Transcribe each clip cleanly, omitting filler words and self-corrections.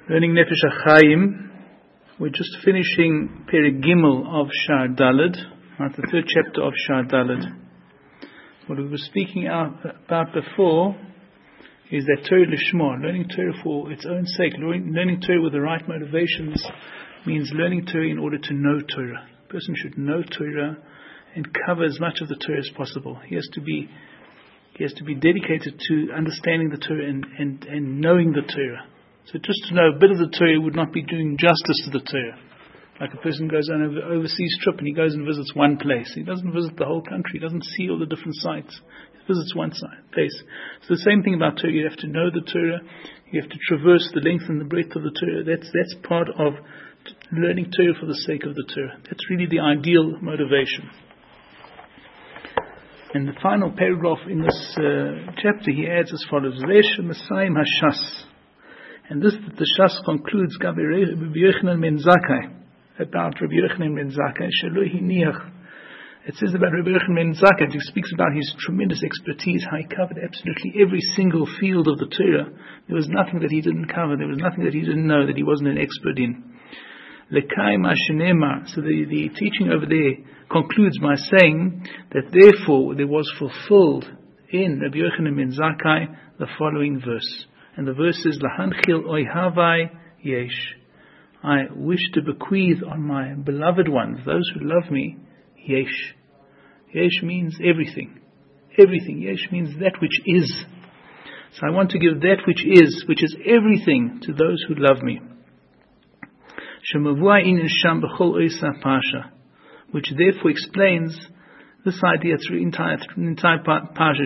Learning Nefesh HaChaim. We're just finishing Perek Gimel of Shar Daled, the third chapter of Shar Daled. What we were speaking about before is that Torah Lishma, learning Torah for its own sake, learning Torah with the right motivations means learning Torah in order to know Torah. A person should know Torah and cover as much of the Torah as possible. He has to be dedicated to understanding the Torah and knowing the Torah. So just to know a bit of the Torah would not be doing justice to the Torah. Like a person goes on an overseas trip and he goes and visits one place. He doesn't visit the whole country. He doesn't see all the different sites. He visits one place. So the same thing about Torah. You have to know the Torah. You have to traverse the length and the breadth of the Torah. That's part of learning Torah for the sake of the Torah. That's really the ideal motivation. And the final paragraph in this chapter, he adds as follows: Resh Messiah Hashas. And this, the Shas concludes, Rabbi Yochanan ben Zakkai, about Rabbi Yochanan ben Zakkai, Shaloi Hiniach. It says about Rabbi Yochanan ben Zakkai, he speaks about his tremendous expertise, how he covered absolutely every single field of the Torah. There was nothing that he didn't cover, there was nothing that he didn't know, that he wasn't an expert in. Lekai Mashenema. So the teaching over there concludes by saying that therefore there was fulfilled in Rabbi Yochanan ben Zakkai the following verse. And the verse is, Lahanchil oihavai yesh. I wish to bequeath on my beloved ones, those who love me, yesh. Yesh means everything. Everything. Yesh means that which is. So I want to give that which is everything to those who love me. Shemavua in sham b'chol oisa pasha, which therefore explains this idea through the entire parsha.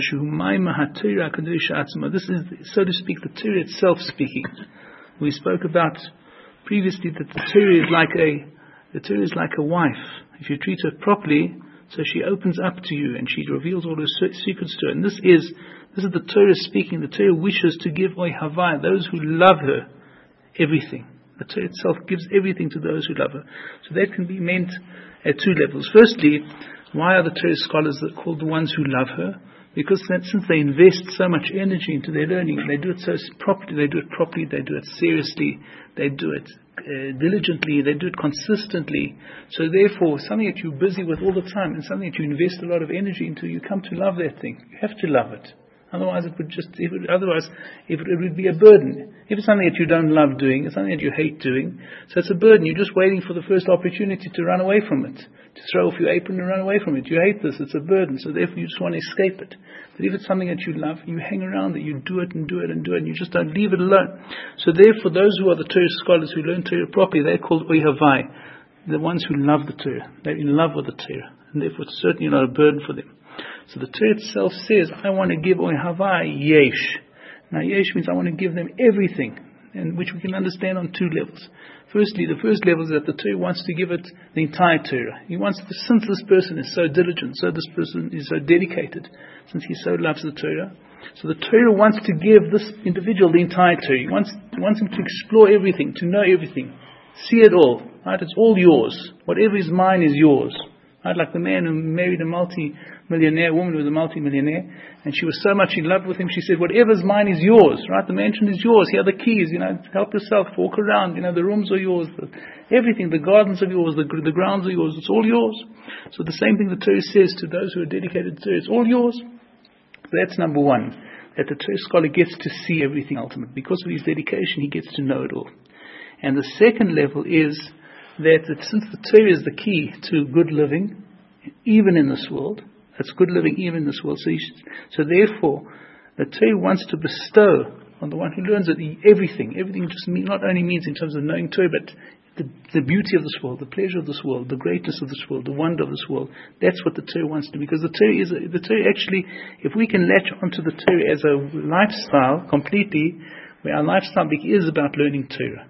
This is, so to speak, the Torah itself speaking. We spoke about previously that the Torah is like a wife. If you treat her properly, so she opens up to you and she reveals all her secrets to her. And this is the Torah speaking. The Torah wishes to give oihavai, those who love her, everything. The Torah itself gives everything to those who love her. So that can be meant at two levels. Firstly, why are the Torah scholars called the ones who love her? Because since they invest so much energy into their learning, they do it so properly, they do it seriously, they do it diligently, they do it consistently. So therefore, something that you're busy with all the time and something that you invest a lot of energy into, you come to love that thing. You have to love it. Otherwise it would be a burden. If it's something that you don't love doing, it's something that you hate doing, so it's a burden. You're just waiting for the first opportunity to run away from it, to throw off your apron and run away from it. You hate this, it's a burden, so therefore you just want to escape it. But if it's something that you love, you hang around it, you do it and do it and do it, and you just don't leave it alone. So therefore those who are the Torah scholars who learn Torah properly, they're called oihavai, the ones who love the Torah. They're in love with the Torah, and therefore it's certainly not a burden for them. So the Torah itself says, I want to give oihavai yesh. Now yesh means I want to give them everything, and which we can understand on two levels. Firstly, the first level is that the Torah wants to give it the entire Torah. He wants to, since this person is so diligent, so this person is so dedicated, since he so loves the Torah, so the Torah wants to give this individual the entire Torah. He wants him to explore everything, to know everything, see it all. Right? It's all yours. Whatever is mine is yours. Right? Like the man who married a multi-millionaire woman who was a multi-millionaire, and she was so much in love with him, she said, whatever's mine is yours, right? The mansion is yours, here are the keys, help yourself, walk around, the rooms are yours, everything, the gardens are yours, the grounds are yours, it's all yours. So the same thing the Torah says to those who are dedicated to Torah, it's all yours. So that's number one, that the Torah scholar gets to see everything ultimately. Because of his dedication, he gets to know it all. And the second level is that since the Torah is the key to good living, even in this world, it's good living even in this world. So therefore, the Torah wants to bestow on the one who learns it everything. Everything just not only means in terms of knowing Torah, but the beauty of this world, the pleasure of this world, the greatness of this world, the wonder of this world. That's what the Torah wants to do. Because the Torah actually, if we can latch onto the Torah as a lifestyle completely, where our lifestyle is about learning Torah.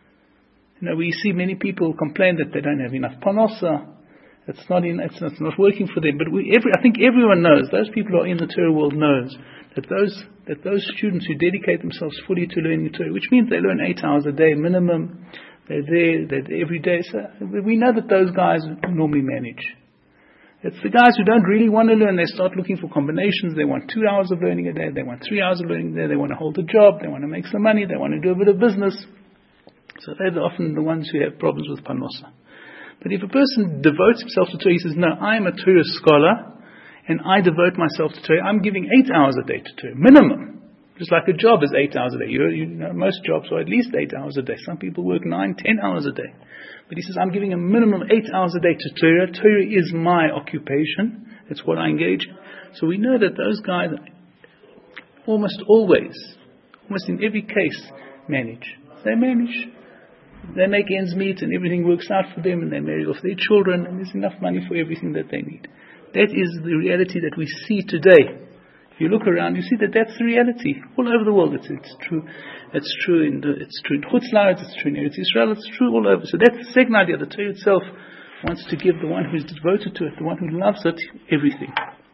We see many people complain that they don't have enough parnasa. It's not working for them. But I think everyone knows, those people who are in the Torah world knows that those students who dedicate themselves fully to learning Torah, which means they learn 8 hours a day minimum, they're there every day. So we know that those guys normally manage. It's the guys who don't really want to learn. They start looking for combinations. They want 2 hours of learning a day. They want 3 hours of learning a day. They want to hold a job. They want to make some money. They want to do a bit of business. So they're often the ones who have problems with parnosa. But if a person devotes himself to Torah, he says, no, I am a Torah scholar, and I devote myself to Torah. I'm giving 8 hours a day to Torah, minimum. Just like a job is 8 hours a day. You know, most jobs are at least 8 hours a day. Some people work 9, 10 hours a day. But he says, I'm giving a minimum of 8 hours a day to Torah. Torah is my occupation. It's what I engage in. So we know that those guys almost always, almost in every case, manage. They manage. They make ends meet and everything works out for them, and they marry off their children, and there's enough money for everything that they need. That is the reality that we see today. If you look around, you see that that's the reality all over the world. It's true. It's true in Chutz La'aretz, it's true in Eretz Yisrael, it's true all over. So that's the second idea. The Torah itself wants to give the one who is devoted to it, the one who loves it, everything.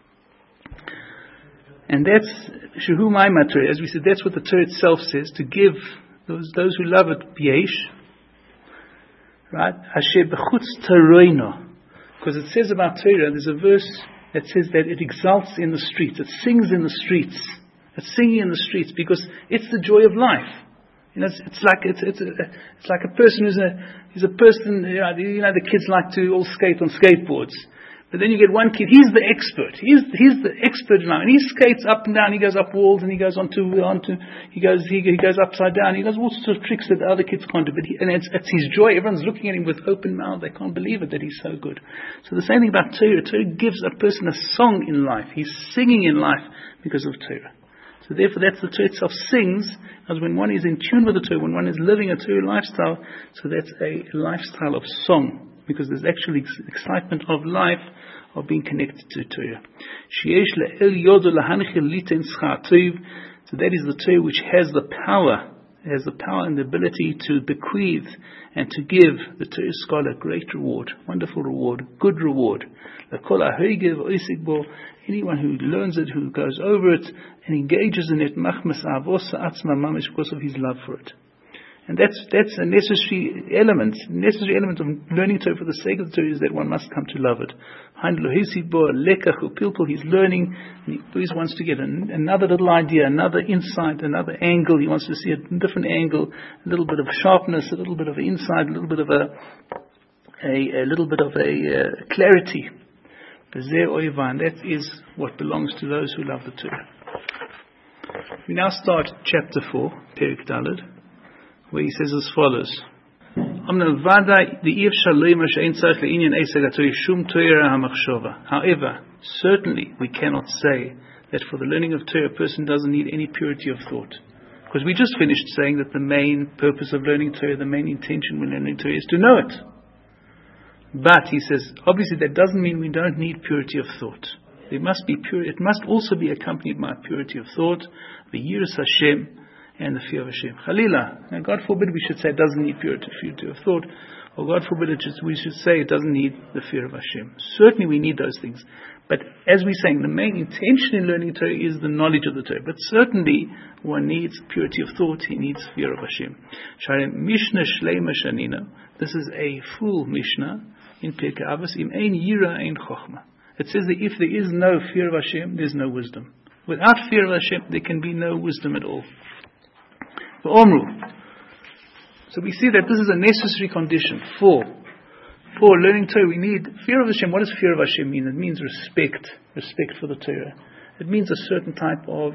And that's Shehu Ma'amad Torah. As we said, that's what the Torah itself says, to give those who love it, B'yesh. Right? Asher b'chutz Toroino. Because it says about Torah, there's a verse that says that it exalts in the streets, it sings in the streets. It's singing in the streets because it's the joy of life. You know, it's like a person who's a person. You know, the kids like to all skate on skateboards, but then you get one kid. He's the expert. He's the expert now, and he skates up and down. He goes up walls, and he goes he goes upside down. He does all sorts of tricks that the other kids can't do. But it's his joy. Everyone's looking at him with open mouth. They can't believe it that he's so good. So the same thing about Torah. Torah gives a person a song in life. He's singing in life because of Torah. So therefore, that's the Torah itself sings, as when one is in tune with the Torah, when one is living a Torah lifestyle. So that's a lifestyle of song, because there's actually excitement of life, of being connected to Torah. So that is the Torah which has the power. It has the power and the ability to bequeath and to give the Torah scholar great reward, wonderful reward, good reward. Anyone who learns it, who goes over it and engages in it, because of his love for it. And that's a necessary element. Necessary element of learning Torah for the sake of the Torah is that one must come to love it. He's learning, and he always wants to get another little idea, another insight, another angle. He wants to see a different angle, a little bit of sharpness, a little bit of insight, a little bit of a clarity. And that is what belongs to those who love the Torah. We now start chapter 4, Perek Daled, where he says as follows: However, certainly we cannot say that for the learning of Torah a person doesn't need any purity of thought. Because we just finished saying that the main purpose of learning Torah, the main intention when learning Torah is to know it. But, he says, obviously that doesn't mean we don't need purity of thought. There must be it must also be accompanied by purity of thought, the Yiras Hashem, and the fear of Hashem. Chalila. Now, God forbid we should say it doesn't need purity of thought, or God forbid we should say it doesn't need the fear of Hashem. Certainly we need those things. But as we're saying, the main intention in learning Torah is the knowledge of the Torah. But certainly one needs purity of thought, he needs fear of Hashem. Mishnah Shleima Shanina. This is a full Mishnah in Pirkei Avos. Im ein yira ein chochma. It says that if there is no fear of Hashem, there's no wisdom. Without fear of Hashem, there can be no wisdom at all. So we see that this is a necessary condition for learning Torah. We need fear of Hashem. What does fear of Hashem mean? It means respect for the Torah. It means a certain type of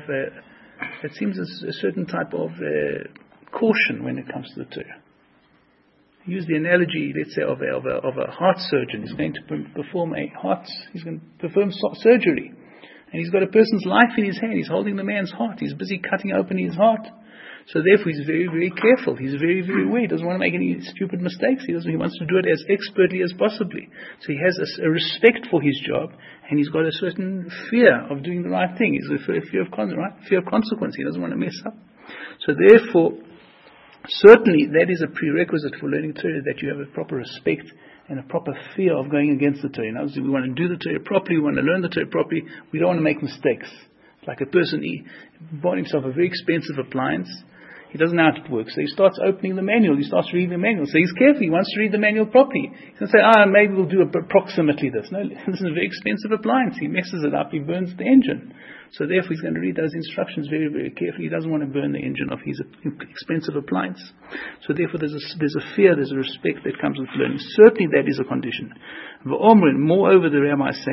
caution when it comes to the Torah. Use the analogy, let's say, of a heart surgeon. He's going to perform surgery, and he's got a person's life in his hand. He's holding the man's heart. He's busy cutting open his heart. So therefore, he's very, very careful. He's very, very aware. He doesn't want to make any stupid mistakes. He wants to do it as expertly as possibly. So he has a respect for his job, and he's got a certain fear of doing the right thing. He's a fear of consequence. He doesn't want to mess up. So therefore, certainly that is a prerequisite for learning Torah, that you have a proper respect and a proper fear of going against the Torah. Now, we want to do the Torah properly. We want to learn the Torah properly. We don't want to make mistakes. Like a person, he bought himself a very expensive appliance. He doesn't know how it works. So he starts opening the manual. He starts reading the manual. So he's careful. He wants to read the manual properly. He's going to say, maybe we'll do approximately this. No, this is a very expensive appliance. He messes it up. He burns the engine. So therefore he's going to read those instructions very, very carefully. He doesn't want to burn the engine of his expensive appliance. So therefore there's a fear, there's a respect that comes with learning. Certainly that is a condition. Moreover, the rabbis say,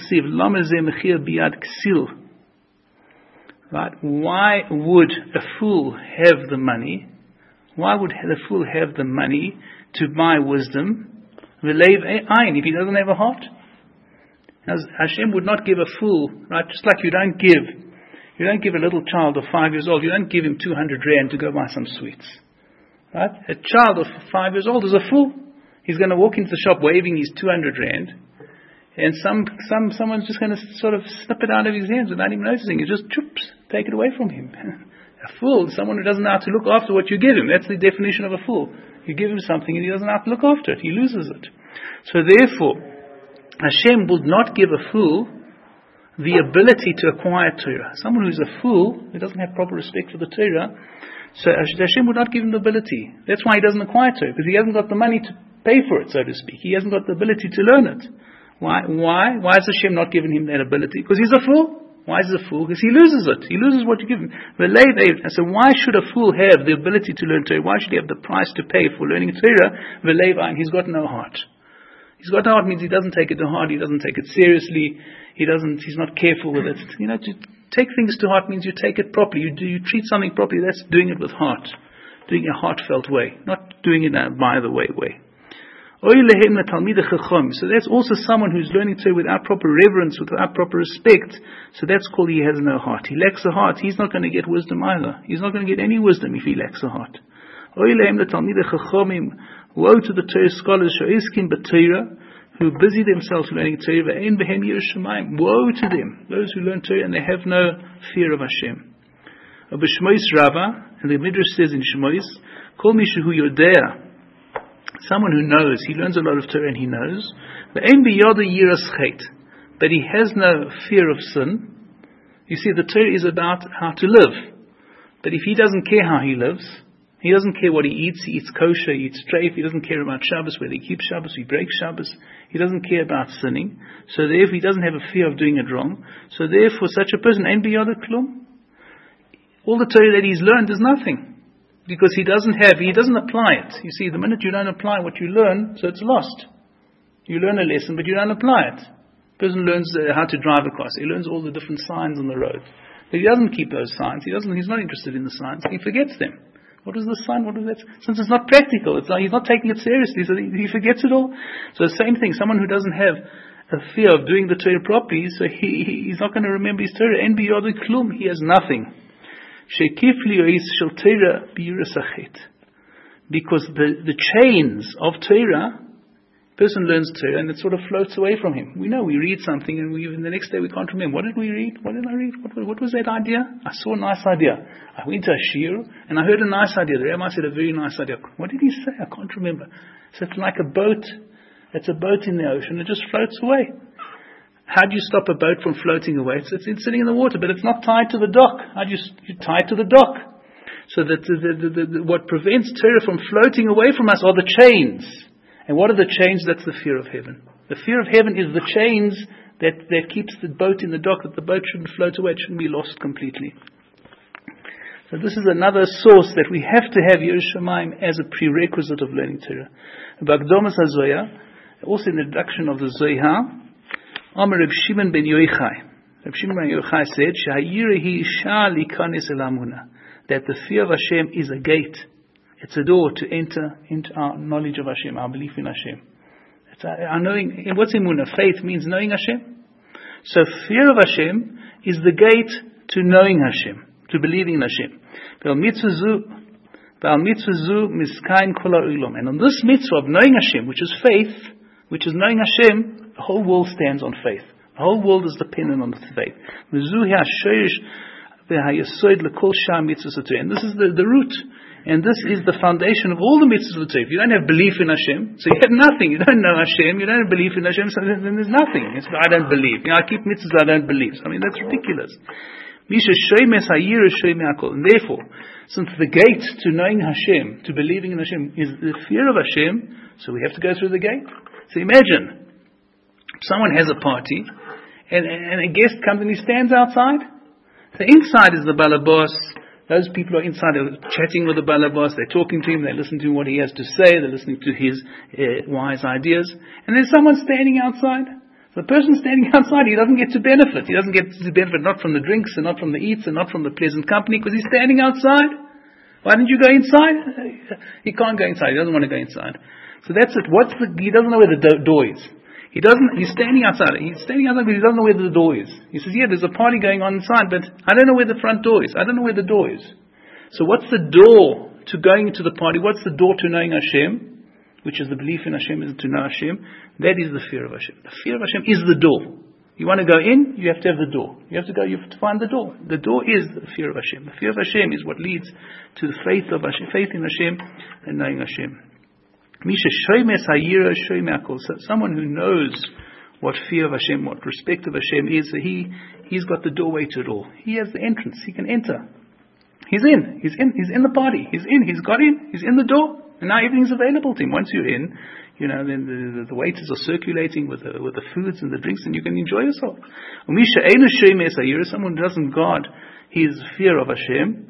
right? Why would a fool have the money? Why would the fool have the money to buy wisdom? If he doesn't have a heart? As Hashem would not give a fool, right? Just like you don't give a little child of 5 years old, you don't give him 200 rand to go buy some sweets. Right? A child of 5 years old is a fool. He's going to walk into the shop waving his 200 rand, and someone's just going to sort of snip it out of his hands without even noticing. You just take it away from him. A fool is someone who doesn't know how to look after what you give him. That's the definition of a fool. You give him something and he doesn't know how to look after it. He loses it. So therefore, Hashem would not give a fool the ability to acquire Torah. Someone who's a fool, who doesn't have proper respect for the Torah, so Hashem would not give him the ability. That's why he doesn't acquire Torah, because he hasn't got the money to pay for it, so to speak. He hasn't got the ability to learn it. Why? Why has Hashem not given him that ability? Because he's a fool. Why is he a fool? Because he loses it. He loses what you give him. So why should a fool have the ability to learn Torah? Why should he have the price to pay for learning Torah? And he's got no heart. He's got no heart means he doesn't take it to heart. He doesn't take it seriously. He's not careful with it. To take things to heart means you take it properly. You treat something properly. That's doing it with heart. Doing it a heartfelt way. Not doing it by the way. So that's also someone who's learning Torah without proper reverence, without proper respect. So that's called he has no heart. He lacks a heart. He's not going to get wisdom either. He's not going to get any wisdom if he lacks a heart. Woe to the Torah scholars who busy themselves learning Torah. Woe to them, those who learn Torah and they have no fear of Hashem. B'Shmois Rava, and the Midrash says in Shmois, Kol Mishu Yodea, someone who knows, he learns a lot of Torah and he knows, but he has no fear of sin. You see, the Torah is about how to live. But if he doesn't care how he lives, he doesn't care what he eats kosher, he eats treif, he doesn't care about Shabbos, whether he keeps Shabbos, he breaks Shabbos, he doesn't care about sinning, so therefore he doesn't have a fear of doing it wrong, so therefore such a person, all the Torah that he's learned is nothing. Because he doesn't apply it. You see, the minute you don't apply what you learn, so it's lost. You learn a lesson, but you don't apply it. The person learns how to drive a car. So he learns all the different signs on the road. But he doesn't keep those signs. He's not interested in the signs. He forgets them. What was the sign? What was that? Since it's not practical, he's not taking it seriously, so he forgets it all. So the same thing, someone who doesn't have a fear of doing the Torah properly, so he's not going to remember his Torah. He has nothing. Because the chains of Torah, person learns Torah and it sort of floats away from him. We know we read something and the next day we can't remember. What did we read? What did I read? What was that idea? I saw a nice idea. I went to a shir and I heard a nice idea. The Rabbi said a very nice idea. What did he say? I can't remember. So it's like a boat. It's a boat in the ocean. It just floats away. How do you stop a boat from floating away? It's sitting in the water, but it's not tied to the dock. How do you tie it to the dock? So that what prevents Torah from floating away from us are the chains. And what are the chains? That's the fear of heaven. The fear of heaven is the chains that keeps the boat in the dock, that the boat shouldn't float away, it shouldn't be lost completely. So this is another source that we have to have Yiras Shamayim as a prerequisite of learning Torah. B'Akdomas HaZohar, also in the introduction of the Zohar, Amar Reb Shimon ben Yochai. Reb Shimon ben Yochai said, "Sha'yirehi sha'al likanis el amuna," that the fear of Hashem is a gate. It's a door to enter into our knowledge of Hashem, our belief in Hashem. It's our knowing. What's emunah? Faith means knowing Hashem. So fear of Hashem is the gate to knowing Hashem, to believing in Hashem. And on this mitzvah of knowing Hashem, which is faith, which is knowing Hashem, the whole world stands on faith. The whole world is dependent on faith. And this is the root. And this is the foundation of all the mitzvahs of the Torah. If you don't have belief in Hashem, so you have nothing. You don't know Hashem, you don't have belief in Hashem, so then there's nothing. I don't believe. I keep mitzvahs, I don't believe. So, that's ridiculous. And therefore, since the gate to knowing Hashem, to believing in Hashem, is the fear of Hashem, so we have to go through the gate. So imagine, someone has a party, and a guest comes and he stands outside. So inside is the balabos. Those people are inside, they're chatting with the balabos, they're talking to him, they're listening to what he has to say, they're listening to his wise ideas. And there's someone standing outside. The person standing outside, he doesn't get to benefit. He doesn't get to benefit not from the drinks and not from the eats and not from the pleasant company because he's standing outside. Why didn't you go inside? He can't go inside. He doesn't want to go inside. So that's it. He doesn't know where the door is. He's standing outside. He's standing outside because he doesn't know where the door is. He says, yeah, there's a party going on inside, but I don't know where the front door is. I don't know where the door is. So what's the door to going into the party? What's the door to knowing Hashem? Which is the belief in Hashem, is to know Hashem. That is the fear of Hashem. The fear of Hashem is the door. You want to go in, you have to have the door. You have to find the door. The door is the fear of Hashem. The fear of Hashem is what leads to the faith of Hashem, faith in Hashem and knowing Hashem. So someone who knows what fear of Hashem, what respect of Hashem is, so he's got the doorway to it all. He has the entrance. He can enter. He's in the party. He's got in, he's in the door. And now everything's available to him. Once you're in, then the waiters are circulating with the foods and the drinks, and you can enjoy yourself. Someone who doesn't guard his fear of Hashem,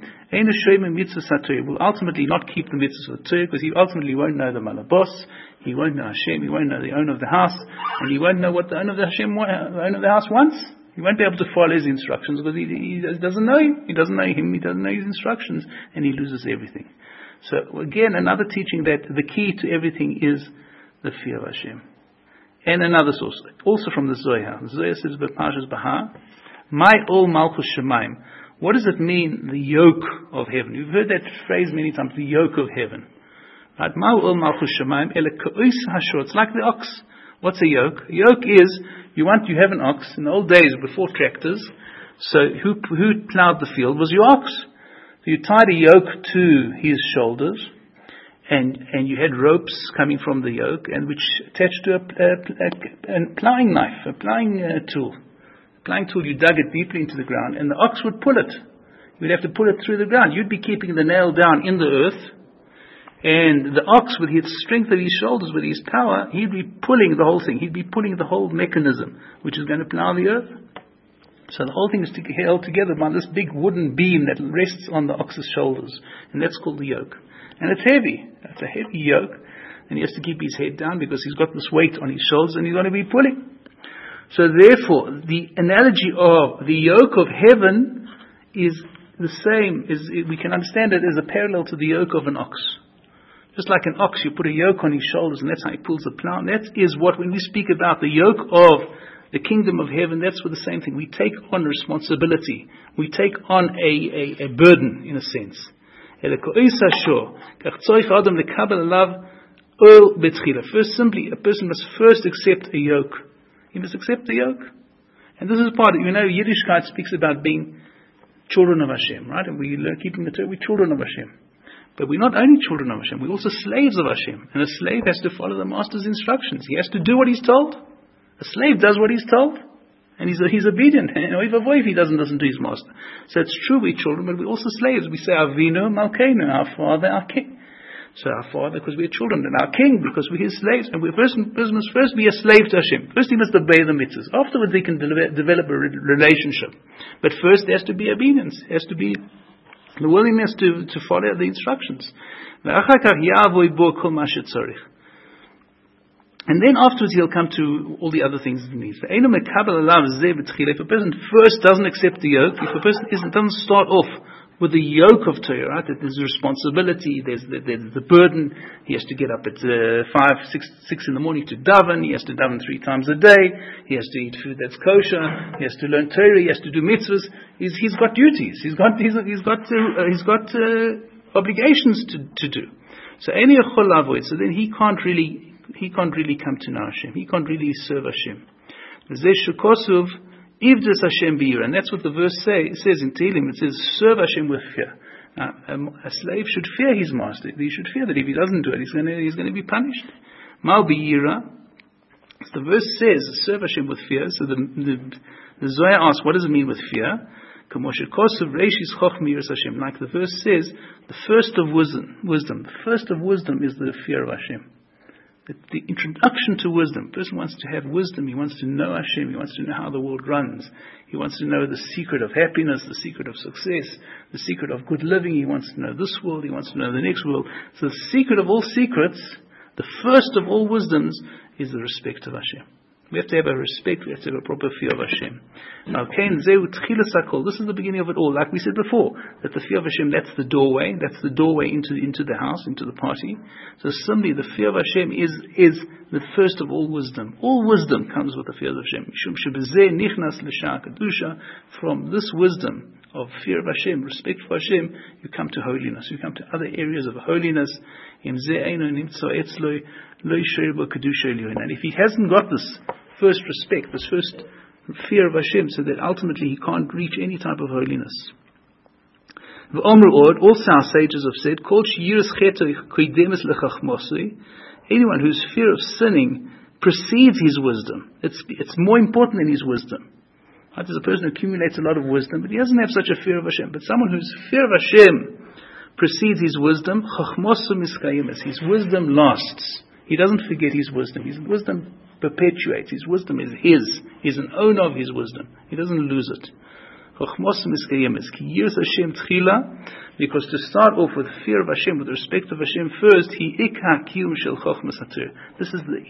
will ultimately not keep the mitzvahs of the Torah, because he ultimately won't know the malabos, he won't know Hashem, he won't know the owner of the house, and he won't know what the owner of the house wants. He won't be able to follow his instructions because he doesn't know him. He doesn't know him. He doesn't know his instructions, and he loses everything. So again, another teaching that the key to everything is the fear of Hashem. And another source, also from the Zohar. The Zohar says, "B'Parshas Bahar, my ol malchus shemaim." What does it mean, the yoke of heaven? You've heard that phrase many times, the yoke of heaven. Right? My ol malchus shemaim, ele ka'ois hashor. It's like the ox. What's a yoke? A yoke is you have an ox. In the old days, before tractors, so who plowed the field was your ox. So you tied a yoke to his shoulders, and you had ropes coming from the yoke, and which attached to a plowing knife, a plowing tool. A plowing tool, you dug it deeply into the ground, and the ox would pull it. You'd have to pull it through the ground. You'd be keeping the nail down in the earth, and the ox, with his strength of his shoulders, with his power, he'd be pulling the whole thing. He'd be pulling the whole mechanism, which is going to plow the earth. So the whole thing is held together by this big wooden beam that rests on the ox's shoulders. And that's called the yoke. And it's heavy. It's a heavy yoke. And he has to keep his head down because he's got this weight on his shoulders and he's going to be pulling. So therefore, the analogy of the yoke of heaven is the same. We can understand it as a parallel to the yoke of an ox. Just like an ox, you put a yoke on his shoulders and that's how he pulls the plow. And that is what, when we speak about the yoke of the kingdom of heaven, that's for the same thing. We take on responsibility. We take on a burden, in a sense. First, simply, a person must first accept a yoke. He must accept the yoke. And this is part of, Yiddishkeit speaks about being children of Hashem, right? And we learn keeping the Torah, we're children of Hashem. But we're not only children of Hashem, we're also slaves of Hashem. And a slave has to follow the master's instructions. He has to do what he's told. A slave does what he's told, and he's obedient. If he doesn't listen to his master. So it's true we're children, but we're also slaves. We say, Avinu Malkeinu, our father, our king. So our father, because we're children, and our king, because we're his slaves. And a person must first be a slave to Hashem. First he must obey the mitzvahs. Afterwards he can develop a relationship. But first there has to be obedience. There has to be the willingness to follow the instructions. And then afterwards he'll come to all the other things he needs. If a person first doesn't accept the yoke, if a person doesn't start off with the yoke of Torah, right? That there's a responsibility, there's the burden. He has to get up at 6 in the morning to daven. He has to daven 3 times a day. He has to eat food that's kosher. He has to learn Torah. He has to do mitzvahs. He's got duties. He's got obligations to do. So then he can't really come to know Hashem. He can't really serve Hashem. And that's what the verse says in Tehillim. It says, serve Hashem with fear. A slave should fear his master. He should fear that if he doesn't do it, he's going to be punished. Mal biyira. The verse says, serve Hashem with fear. So the Zohar asks, what does it mean with fear? Like the verse says, the first of wisdom is the fear of Hashem. The introduction to wisdom. A person wants to have wisdom. He wants to know Hashem. He wants to know how the world runs. He wants to know the secret of happiness, the secret of success, the secret of good living. He wants to know this world. He wants to know the next world. So the secret of all secrets, the first of all wisdoms, is the respect of Hashem. We have to have a respect, we have to have a proper fear of Hashem. Now, this is the beginning of it all. Like we said before, that the fear of Hashem, that's the doorway into the house, into the party. So similarly, the fear of Hashem is the first of all wisdom. All wisdom comes with the fear of Hashem. From this wisdom of fear of Hashem, respect for Hashem, you come to holiness. You come to other areas of holiness. And if he hasn't got this first respect, this first fear of Hashem, so that ultimately he can't reach any type of holiness. Also our sages have said, anyone whose fear of sinning precedes his wisdom. It's more important than his wisdom. Right? There's a person who accumulates a lot of wisdom, but he doesn't have such a fear of Hashem. But someone whose fear of Hashem precedes his wisdom, his wisdom lasts. He doesn't forget his wisdom. His wisdom perpetuates. His wisdom is his. He's an owner of his wisdom. He doesn't lose it. Because to start off with fear of Hashem, with respect of Hashem first, this is the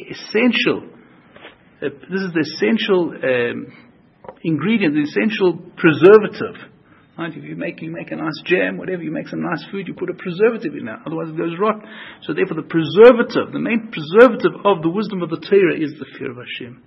essential ingredient, the essential preservative. Right? If you make a nice jam, whatever, you make some nice food, you put a preservative in there, otherwise it goes rot. So therefore the preservative, the main preservative of the wisdom of the Torah is the fear of Hashem.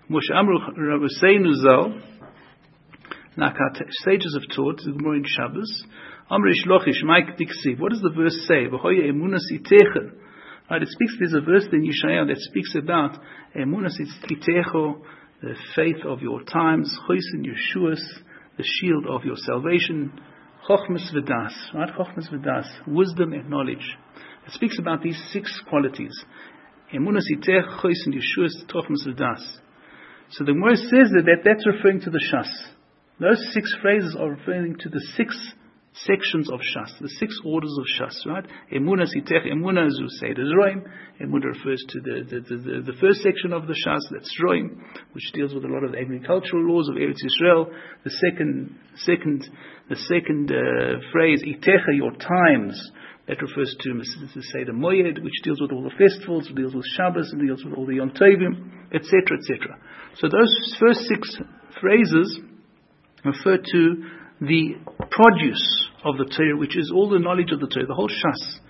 Like our sages have taught, the Gemara in Shabbos, what does the verse say? Right, it speaks, there's a verse in Yeshaya that speaks about emunas itecho, the faith of your times, chosin Yeshuas, the shield of your salvation, chochmas v'das, right? Chochmas v'das, wisdom and knowledge. It speaks about these 6 qualities. Emunas itech, chosin Yeshuas, chochmas v'das. So the Gemara says that's referring to the Shas. Those 6 phrases are referring to the 6 sections of Shas, the 6 orders of Shas, right? Emunah sitech, Emunah zu Seder Zroim. Emunah refers to the first section of the Shas, that's Zroim, which deals with a lot of the agricultural laws of Eretz Yisrael. The second phrase, Itecha, your times, that refers to the Seder Moyed, which deals with all the festivals, deals with Shabbos, and deals with all the Yom Tovim, etc., etc. So those first 6 phrases refer to the produce of the Torah, which is all the knowledge of the Torah, the whole Shas.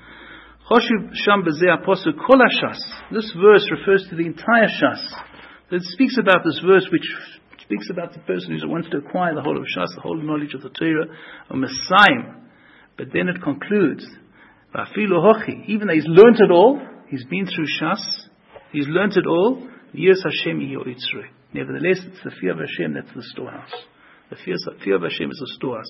This verse refers to the entire Shas. It speaks about this verse, which speaks about the person who wants to acquire the whole of Shas, the whole knowledge of the Torah, a Messiah. But then it concludes, even though he's learnt it all, he's been through Shas, he's learnt it all, nevertheless, it's the fear of Hashem that's the storehouse. The fear of Hashem is a storehouse.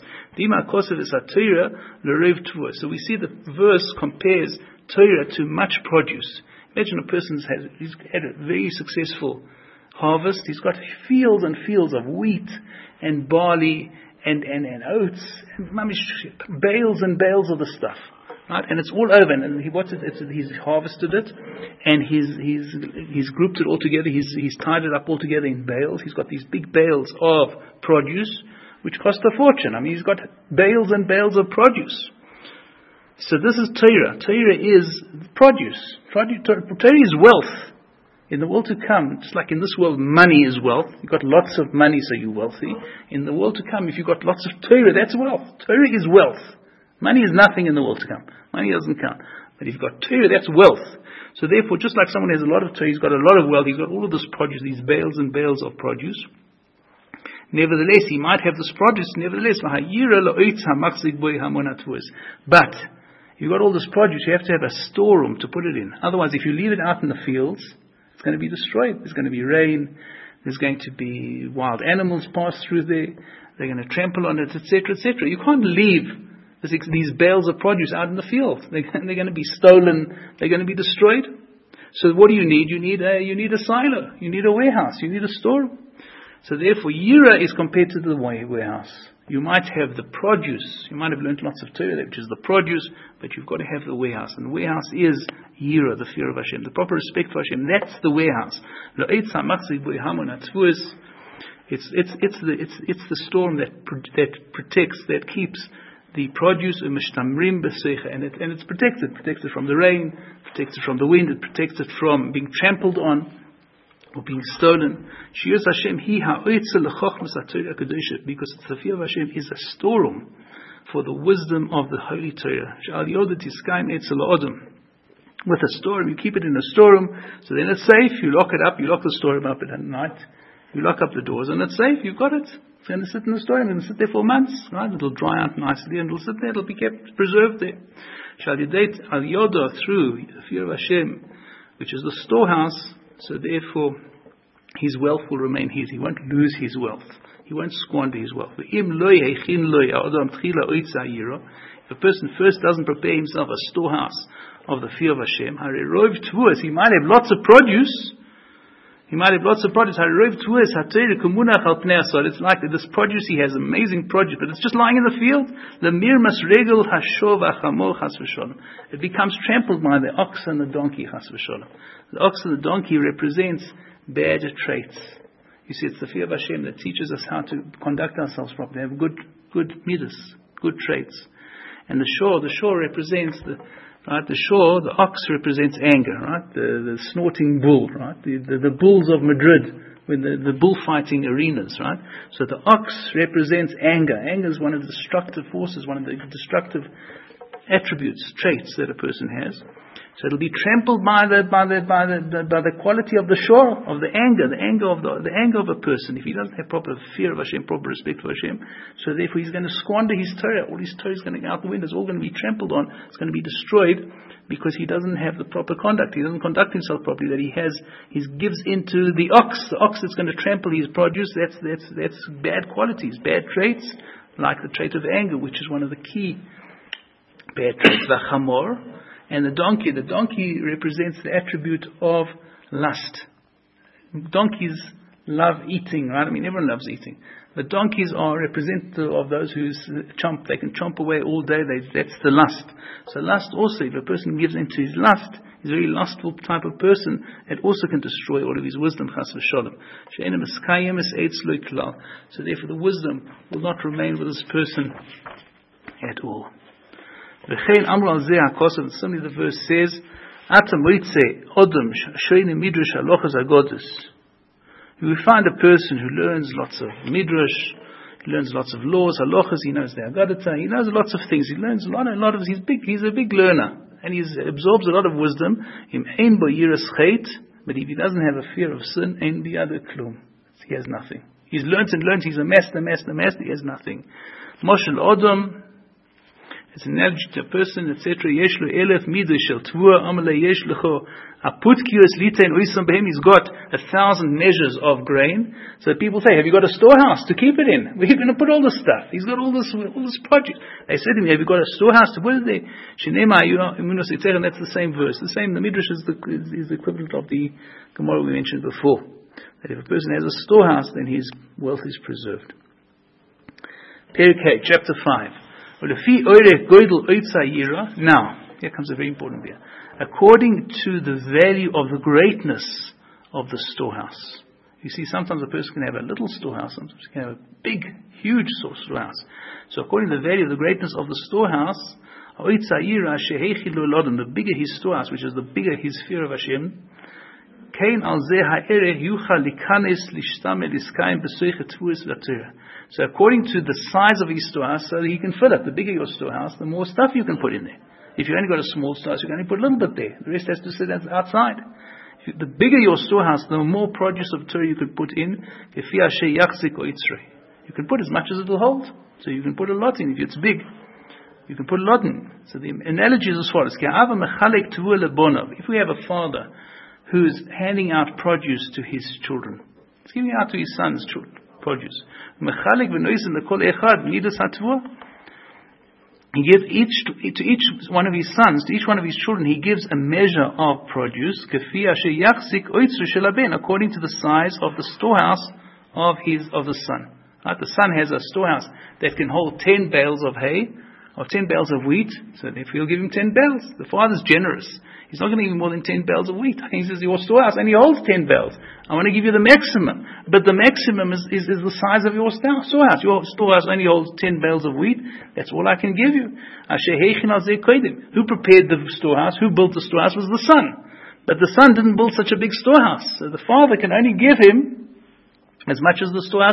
So we see the verse compares Torah to much produce. Imagine a person he's had a very successful harvest. He's got fields and fields of wheat and barley and oats, and bales and bales of the stuff. Right? And it's all over, and he's harvested it, and he's grouped it all together. He's tied it up all together in bales. He's got these big bales of produce, which cost a fortune. I mean, he's got bales and bales of produce. So this is Torah. Torah is produce. Torah is wealth. In the world to come, just like in this world, money is wealth. You've got lots of money, so you're wealthy. In the world to come, if you've got lots of Torah, that's wealth. Torah is wealth. Money is nothing in the world to come. Money doesn't count. But if you've got Torah, that's wealth. So therefore, just like someone has a lot of Torah, he's got a lot of wealth, he's got all of this produce, these bales and bales of produce. Nevertheless, he might have this produce, but if you've got all this produce, you have to have a storeroom to put it in. Otherwise, if you leave it out in the fields, it's going to be destroyed. There's going to be rain, there's going to be wild animals pass through there, they're going to trample on it, etc., etc. You can't leave these bales of produce out in the field. They're going to be stolen. They're going to be destroyed. So what do you need? You need a silo. You need a warehouse. You need a store. So therefore, Yira is compared to the warehouse. You might have the produce. You might have learned lots of Torah, which is the produce, but you've got to have the warehouse. And the warehouse is Yira, the fear of Hashem, the proper respect for Hashem. That's the warehouse. It's the storm that protects, that keeps the produce, and it's protected. Protects it from the rain, protects it from the wind, it protects it from being trampled on or being stolen. Because the fear of Hashem is a storeroom for the wisdom of the Holy Torah. With a storeroom, you keep it in a storeroom, so then it's safe. You lock it up, you lock the storeroom up at night, you lock up the doors, and it's safe. You've got it. It's going to sit in the storeroom, it's going to sit there for months, right? It'll dry out nicely, and it'll sit there. It'll be kept preserved there. Through the fear of Hashem, which is the storehouse. So therefore, his wealth will remain his. He won't lose his wealth. He won't squander his wealth. If a person first doesn't prepare himself a storehouse of the fear of Hashem, he might have lots of produce. It's like this produce, he has amazing produce, but it's just lying in the field. It becomes trampled by the ox and the donkey. The ox and the donkey represents bad traits. You see, it's the fear of Hashem that teaches us how to conduct ourselves properly, have good midas, good traits. And the shore represents the ox represents anger, right? The snorting bull, right? The bulls of Madrid, when the bullfighting arenas, right? So the ox represents anger. Anger is one of the destructive forces, one of the destructive attributes, traits that a person has. So it'll be trampled by the quality of the shore, of the anger of a person. If he doesn't have proper fear of Hashem, proper respect for Hashem, so therefore he's going to squander his Torah. All his Torah is going to go out the window. It's all going to be trampled on. It's going to be destroyed because he doesn't have the proper conduct. He doesn't conduct himself properly. That he gives into the ox that's going to trample his produce. That's bad qualities, bad traits, like the trait of anger, which is one of the key bad traits. The chamor. And the donkey represents the attribute of lust. Donkeys love eating, right? I mean, everyone loves eating. The donkeys are representative of those who they can chomp away all day. That's the lust. So lust also, if a person gives into his lust, he's a very lustful type of person, it also can destroy all of his wisdom, chas v'sholem. So therefore the wisdom will not remain with this person at all. Similarly, the verse says, you will find a person who learns lots of midrash, he learns lots of laws, halachas, he knows the Haggadah, he knows lots of things, he learns a lot of, he's a big learner, and he absorbs a lot of wisdom, but if he doesn't have a fear of sin, he has nothing. He's learnt and learnt, he's a master, he has nothing. Moshel Odom, it's an analogy to a person, etc. He's got 1,000 measures of grain. So people say, have you got a storehouse to keep it in? Where are you going to put all this stuff? He's got all this project. They said to me, have you got a storehouse to put it there? And that's the same verse. The Midrash is the equivalent of the Gemara we mentioned before. That if a person has a storehouse, then his wealth is preserved. Perikei, chapter 5. Now, here comes a very important bit. According to the value of the greatness of the storehouse. You see, sometimes a person can have a little storehouse, sometimes he can have a big, huge storehouse. So according to the value of the greatness of the storehouse, the bigger his storehouse, which is the bigger his fear of Hashem, so according to the size of his storehouse, so that he can fill it. The bigger your storehouse, the more stuff you can put in there. If you only got a small storehouse, you can only put a little bit there. The rest has to sit outside. The bigger your storehouse, the more produce of Torah you can put in. You can put as much as it will hold. So you can put a lot in. If it's big, you can put a lot in. So the analogy is as follows. If we have a father who's handing out produce to his children, he's giving out to his sons' children produce. He gives to each one of his sons, to each one of his children, he gives a measure of produce, according to the size of the storehouse of the son. Right? The son has a storehouse that can hold 10 bales of hay or 10 bales of wheat, so if he'll give him 10 bales. The father's generous. He's not going to give him more than 10 bales of wheat. He says, your storehouse only holds 10 bales. I want to give you the maximum. But the maximum is the size of your storehouse. Your storehouse only holds 10 bales of wheat. That's all I can give you. Who prepared the storehouse? Who built the storehouse was the son. But the son didn't build such a big storehouse. So the father can only give him as much as the storehouse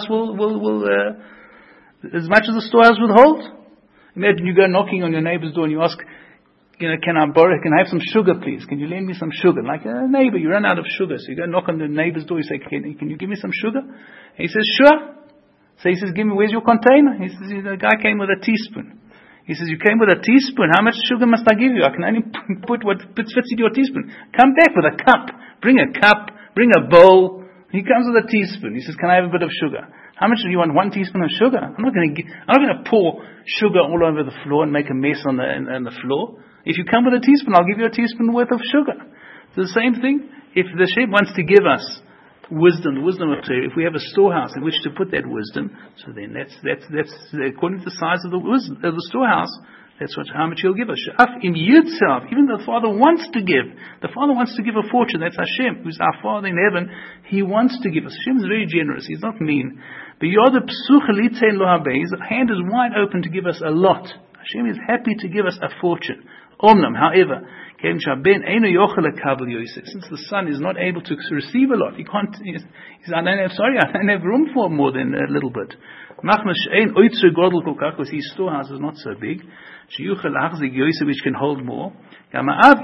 as much as the storehouse will hold. Imagine you go knocking on your neighbor's door and you ask, can I have some sugar, please? Can you lend me some sugar? Like a neighbor, you run out of sugar, so you go knock on the neighbor's door. You say, can you give me some sugar? And he says, sure. So he says, where's your container? He says, the guy came with a teaspoon. He says, you came with a teaspoon. How much sugar must I give you? I can only put what fits in your teaspoon. Come back with a cup. Bring a cup. Bring a bowl. He comes with a teaspoon. He says, can I have a bit of sugar? How much do you want? 1 teaspoon of sugar? I'm not going to pour sugar all over the floor and make a mess on the floor. If you come with a teaspoon, I'll give you a teaspoon worth of sugar. So the same thing. If the Shem wants to give us wisdom, the wisdom of Torah, if we have a storehouse in which to put that wisdom, so then that's according to the size of the storehouse. That's how much he'll give us. Even though the father wants to give. The father wants to give a fortune. That's Hashem, who's our Father in heaven. He wants to give us. Hashem is very generous. He's not mean. But his hand is wide open to give us a lot. Hashem is happy to give us a fortune. However, since the son is not able to receive a lot, he can't. I don't have room for more than a little bit. Because his storehouse is not so big, which can hold more. So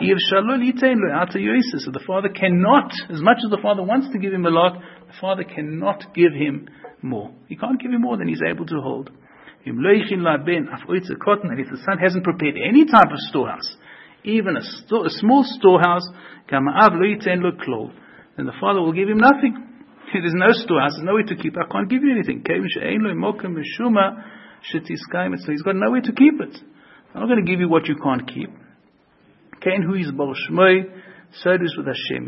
the father cannot, as much as the father wants to give him a lot, the father cannot give him more. He can't give him more than he's able to hold. And if the son hasn't prepared any type of storehouse, even a small storehouse, then the father will give him nothing. There's no storehouse, there's nowhere to keep. I can't give you anything. So he's got nowhere to keep it. I'm not going to give you what you can't keep. Who is Baal Shmoi? So it is with Hashem.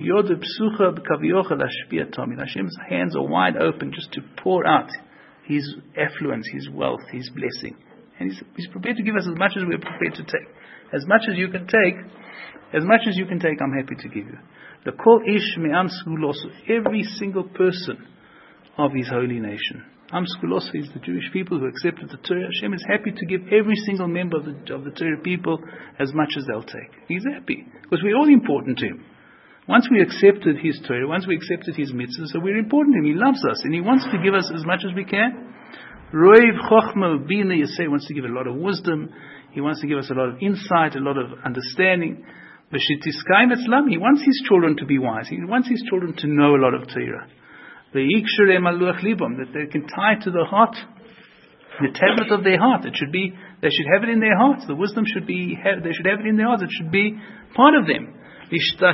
Hashem's hands are wide open just to pour out His affluence, His wealth, His blessing. And He's prepared to give us as much as we're prepared to take. As much as you can take, I'm happy to give you. The Kol Ish Me'am Sguloso, every single person of His holy nation. Am Sguloso is the Jewish people who accepted the Torah. Hashem is happy to give every single member of the Torah people as much as they'll take. He's happy because we're all important to Him. Once we accepted His Torah, once we accepted His mitzvahs, so we're important to Him. He loves us and He wants to give us as much as we can. Roiv Chochma Bina Yaseh wants to give a lot of wisdom. He wants to give us a lot of insight, a lot of understanding. He wants His children to be wise. He wants His children to know a lot of Torah. That they can tie to the heart, the tablet of their heart. They should have it in their hearts. The wisdom they should have it in their hearts. It should be part of them. So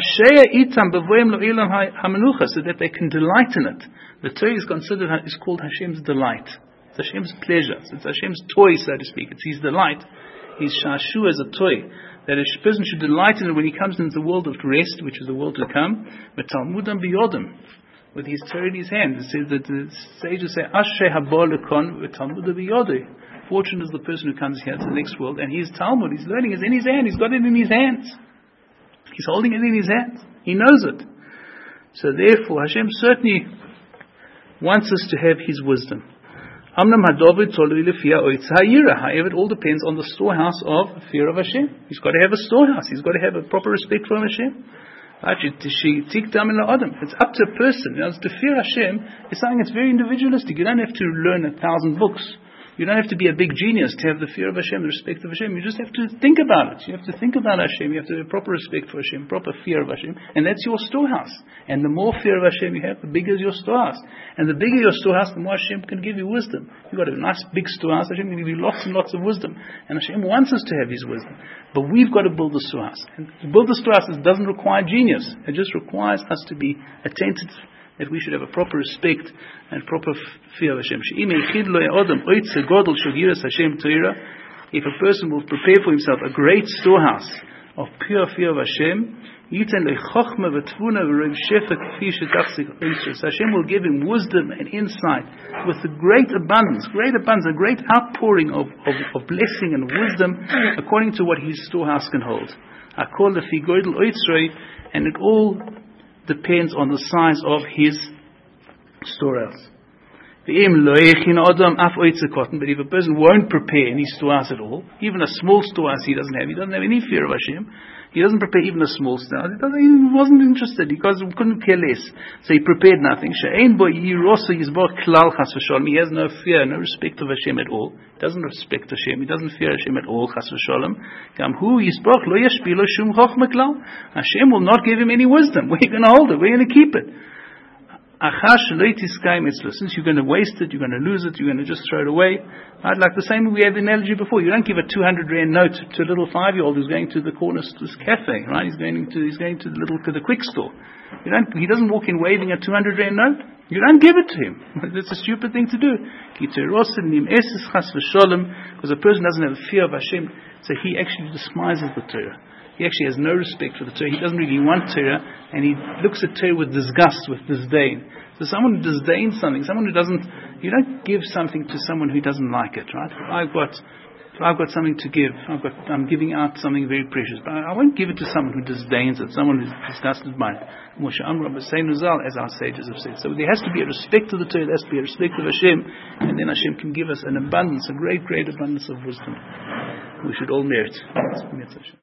that they can delight in it. The Torah is called Hashem's delight. It's Hashem's pleasure. It's Hashem's toy, so to speak. It's His delight. His shashu as a toy. That a person should delight in it when he comes into the world of rest, which is the world to come. Talmudam biyodim, with his Torah in his hand. It says that the sages say, Ashrei haba lekon v'talmudam biyodei. Fortunate is the person who comes here to the next world, and his Talmud, his learning is in his hand. He's got it in his hands. He's holding it in his hands. He knows it. So therefore, Hashem certainly wants us to have His wisdom. However, it all depends on the storehouse of fear of Hashem. He's got to have a storehouse. He's got to have a proper respect for Hashem. It's up to a person. To fear Hashem is something that's very individualistic. You don't have to learn 1,000 books. You don't have to be a big genius to have the fear of Hashem, the respect of Hashem. You just have to think about it. You have to think about Hashem. You have to have proper respect for Hashem, proper fear of Hashem. And that's your storehouse. And the more fear of Hashem you have, the bigger is your storehouse. And the bigger your storehouse, the more Hashem can give you wisdom. You've got a nice big storehouse. Hashem can give you lots and lots of wisdom. And Hashem wants us to have His wisdom. But we've got to build the storehouse. And to build the storehouse doesn't require genius. It just requires us to be attentive, that we should have a proper respect and proper fear of Hashem. If a person will prepare for himself a great storehouse of pure fear of Hashem. Yiten lechochma v'tvuna v'rev shefa k'fi shetachzik oisra. So Hashem will give him wisdom and insight with a great abundance, a great outpouring of blessing and wisdom according to what his storehouse can hold. Akol lefi goydel oitzrei, and it all depends on the size of his storehouse. But if a person won't prepare any storehouse at all, even a small storehouse he doesn't have any fear of Hashem, he doesn't prepare even a small storehouse, he wasn't interested, because he couldn't care less, so he prepared nothing. He has no fear, no respect of Hashem at all. He doesn't respect Hashem, he doesn't fear Hashem at all. Hashem will not give him any wisdom. Where are you going to hold it? Where are you going to keep it? Since you're going to waste it, you're going to lose it, you're going to just throw it away. Right? Like the same way we had the analogy before. You don't give a 200 rand note to a little 5-year-old who's going to the corner cafe, right? He's going to the quick store. He doesn't walk in waving a 200 rand note. You don't give it to him. That's a stupid thing to do. Because a person doesn't have a fear of Hashem, so he actually despises the Torah. He actually has no respect for the Torah. He doesn't really want Torah, and he looks at Torah with disgust, with disdain. So someone who disdains something, you don't give something to someone who doesn't like it, right? If I've got something to give, I'm giving out something very precious, but I won't give it to someone who disdains it, someone who's disgusted by it. Moshe Amram, as our sages have said. So there has to be a respect to the Torah, there has to be a respect of Hashem, and then Hashem can give us an abundance, a great, great abundance of wisdom. We should all merit.